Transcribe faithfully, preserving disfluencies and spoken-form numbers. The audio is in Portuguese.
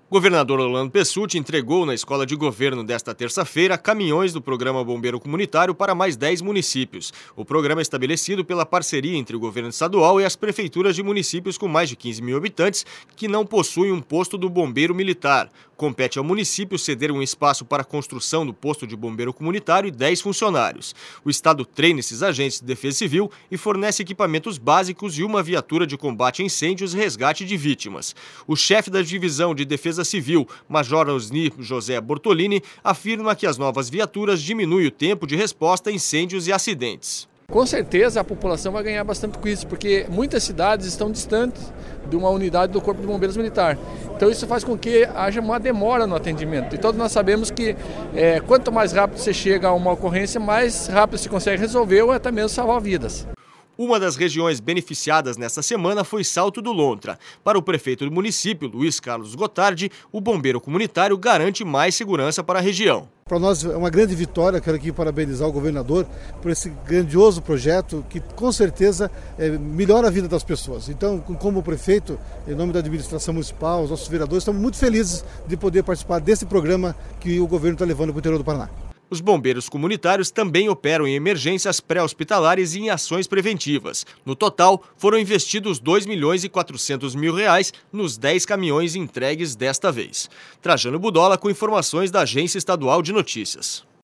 Governador Orlando Pessutti entregou na Escola de Governo desta terça-feira caminhões do Programa Bombeiro Comunitário para mais dez municípios. O programa é estabelecido pela parceria entre o governo estadual e as prefeituras de municípios com mais de quinze mil habitantes que não possuem um posto do bombeiro militar. Compete ao município ceder um espaço para a construção do posto de bombeiro comunitário e dez funcionários. O Estado treina esses agentes de defesa civil e fornece equipamentos básicos e uma viatura de combate a incêndios e resgate de vítimas. O chefe da Divisão de Defesa Civil, Major Osni José Bortolini, afirma que as novas viaturas diminuem o tempo de resposta a incêndios e acidentes. Com certeza a população vai ganhar bastante com isso, porque muitas cidades estão distantes de uma unidade do Corpo de Bombeiros Militar. Então isso faz com que haja uma demora no atendimento. E todos nós sabemos que é, quanto mais rápido você chega a uma ocorrência, mais rápido se consegue resolver ou até mesmo salvar vidas. Uma das regiões beneficiadas nesta semana foi Salto do Lontra. Para o prefeito do município, Luiz Carlos Gotardi, o bombeiro comunitário garante mais segurança para a região. Para nós é uma grande vitória, quero aqui parabenizar o governador por esse grandioso projeto que com certeza é, melhora a vida das pessoas. Então, como prefeito, em nome da administração municipal, os nossos vereadores, estamos muito felizes de poder participar desse programa que o governo está levando para o interior do Paraná. Os bombeiros comunitários também operam em emergências pré-hospitalares e em ações preventivas. No total, foram investidos dois milhões e quatrocentos mil reais nos dez caminhões entregues desta vez. Trajano Budola com informações da Agência Estadual de Notícias.